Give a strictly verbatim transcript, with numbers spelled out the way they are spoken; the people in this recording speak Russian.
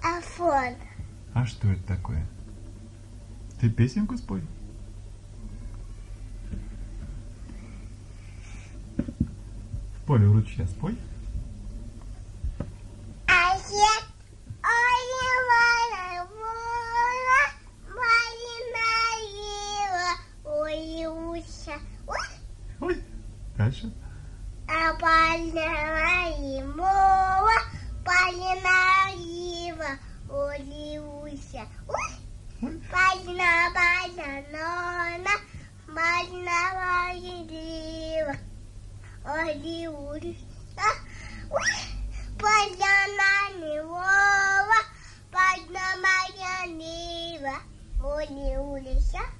Афон. А что это такое? Ты песенку спой. В поле у ручья спой. А я Ой, дальше. А больная мова, больная улиуся. Больна, больна, нона, больна, улива, улиуся. Больна, милова, больна, моя нива, улиуся.